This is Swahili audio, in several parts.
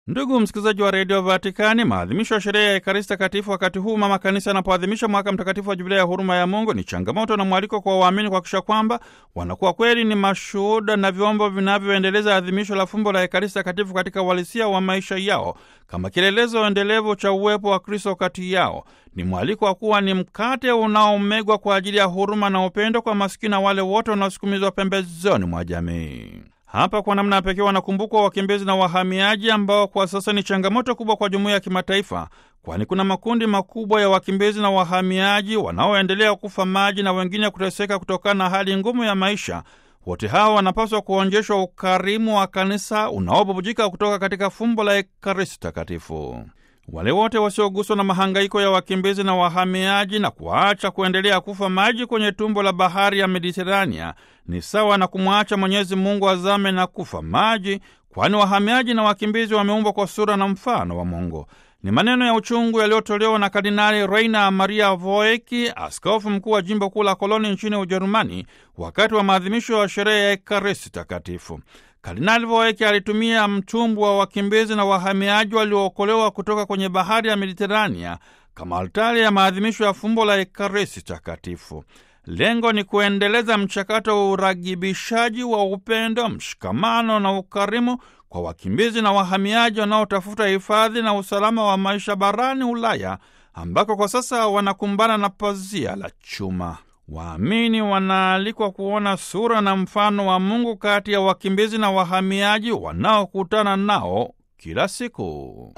Ndugu msikilizaji wa redio Vatikani, maadhimisho ya sherehe ya Ekaristi Takatifu wakati huu mama kanisa anapoadhimisha mwaka mtakatifu wa Jubilei ya huruma ya Mungu ni changamoto na mwaliko kwa waamini kuhakikisha kwamba wanakuwa kweli ni mashuhuda na vyombo vinavyoendeleza adhimisho la fumbo la Ekaristi Takatifu katika uhalisia wa maisha yao kama kielelezo endelevu cha uwepo wa Kristo kati yao. Ni mwaliko wa kuwa ni mkate unaomegwa kwa ajili ya huruma na upendo kwa masikini na wale wote wanaosukumizwa pembezoni mwa jamii. Hapa kwa namna pekee wanakumbukwa wakimbizi na wahamiaji ambao kwa sasa ni changamoto kubwa kwa jumuiya ya kimataifa, kwani kuna makundi makubwa ya wakimbizi na wahamiaji wanaoendelea kufa maji na wengine kuteseka kutokana na hali ngumu ya maisha. Wote hawa wanapaswa kuonjeshwa ukarimu wa kanisa unaobubujika kutoka katika fumbo la Ekaristi Takatifu. Wale wote wasioguswa na mahangaiko ya wakimbizi na wahamiaji na kuacha kuendelea kufa maji kwenye tumbo la bahari ya Mediterania ni sawa na kumwacha Mwenyezi Mungu azame na kufa maji, kwani wahamiaji na wakimbizi wameumbwa kwa sura na mfano wa Mungu. Ni maneno ya uchungu yaliyotolewa na Kardinali Rainer Maria Voeki, askofu mkuu wa jimbo kuu la Koloni nchini Ujerumani, wakati wa maadhimisho ya sherehe ya Ekaristi Takatifu. Kardinali Voeki alitumia mtumbwi wa wakimbizi na wahamiaji waliookolewa kutoka kwenye bahari ya Mediterania kama altari ya maadhimisho ya fumbo la Ekaristi Takatifu. Lengo ni kuendeleza mchakato wa uragibishaji wa upendo, mshikamano na ukarimu kwa wakimbizi na wahamiaji wanaotafuta hifadhi na usalama wa maisha barani Ulaya, ambako kwa sasa wanakumbana na pazia la chuma. Waamini wanaalikwa kuona sura na mfano wa Mungu kati ya wakimbizi na wahamiaji wanaokutana nao kila siku.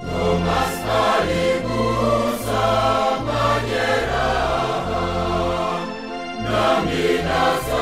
Majeraha, nami